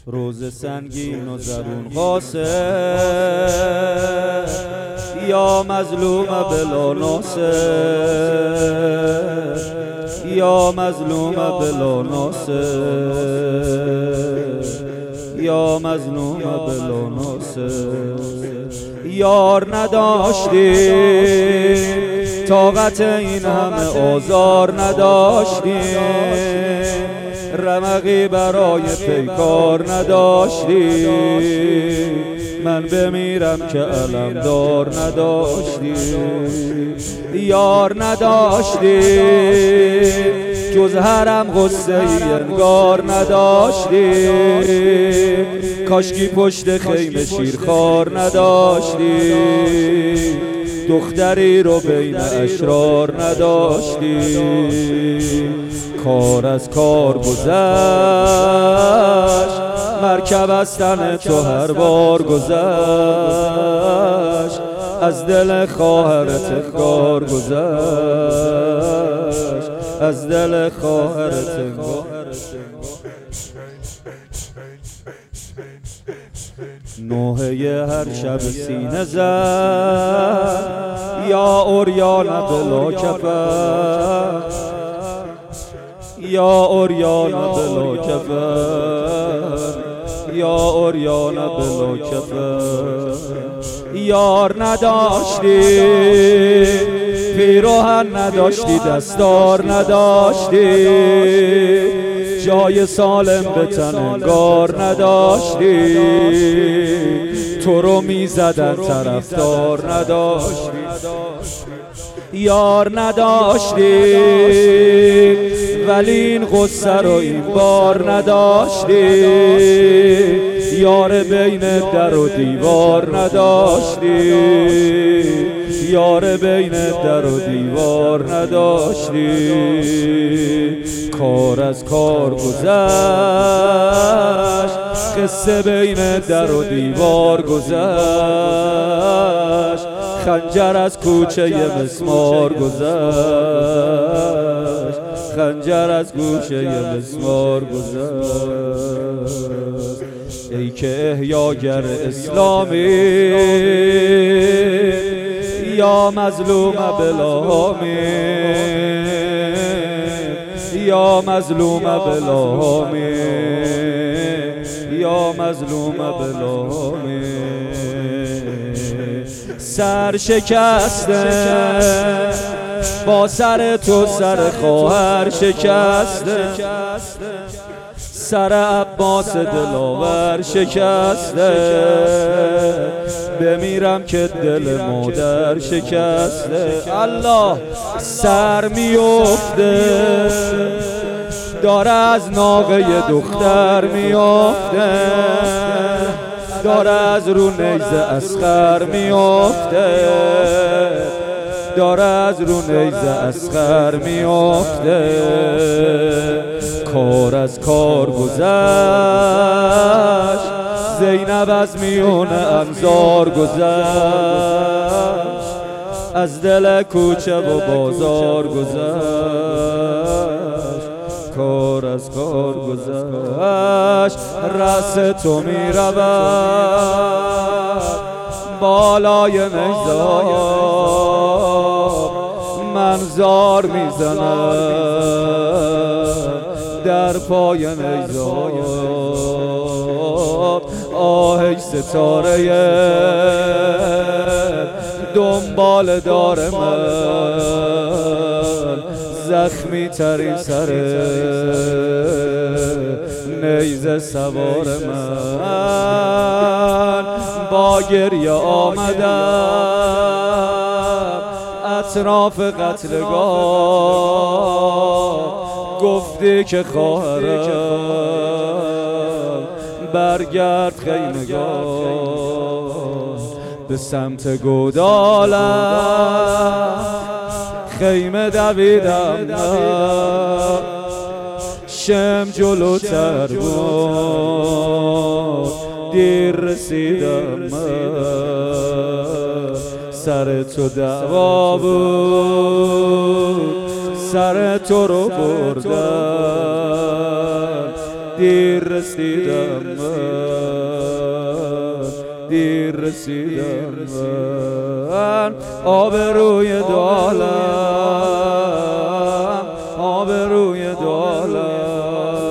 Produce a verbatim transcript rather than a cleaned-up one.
روز سنگین و زبون قاصر، یا مظلوم بلا ناصر، یا مظلوم بلا ناصر، یا مظلوم بلا ناصر. یار نداشتیم طاقت این همه آزار نداشتیم، رمقی برای پیکار نداشتیم، من بمیرم که علمدار نداشتیم. یار نداشتیم جز حرم غصه ای انگار نداشتیم، کاشکی پشت خیمه شیرخوار نداشتیم، دختری رو بین اشرار نداشتیم. کار از کار گذشت، مرکب از تن تو هر بار گذشت، از دل خواهرت انگار گذشت، از دل خواهرت انگار. نوحه هر شب سینه زد، یا اوریان بلا کفن، یا اوریان بلا کفن، یا اوریان بلا کفن. یار نداشتی پیراهن نداشتی دستار نداشتی، جای سالم به تن انگار نداشتی، تو رو میزدن طرفدار نداشتی. یار نداشتی ولی این غصه رو این بار نداشتی، یار بین در و دیوار نداشتی، یار بین در و دیوار نداشتی. کار از کار گذشت، قصه بین در و دیوار گذشت، خنجر از کوچه مسمار گذشت، خنجر از گوشه مسمار گذشت. ای که احیاگر اسلامی، یا مظلوم بلامی، یا مظلوم بلامی، یا مظلوم بلامی. سر شکسته با سر تو سر خواهر شکسته، سر عباس دلاور شکسته، بمیرم که دل مادر شکسته. الله سر میفته داره از ناقه دختر میفته، داره از رو نیزه اصغر میفته، داره از رو نیزه اصغر میفته. کار از کار گذشت، زینب از میون انظار گذشت، از دل کوچه و بازار گذشت. کار از کار گذشت، رأس تو می رود بالای نیزار، منظار می زند در پای نیزار. آه ای ستاره دنبال دار من، زخمی ترین سر نیزه سوار من. با گریه آمدم اطراف قتلگاه، گفتی که خواهرم برگرد خیمگاه. به سمت گودالم خیمه دویدم، شم جلوتر بود دیر رسیدم من. سر تو دعوا بود، سر تو رو بردن، دیر رسیدم من، دیر رسیدم من. آبروی دو عالم، آبروی دو عالم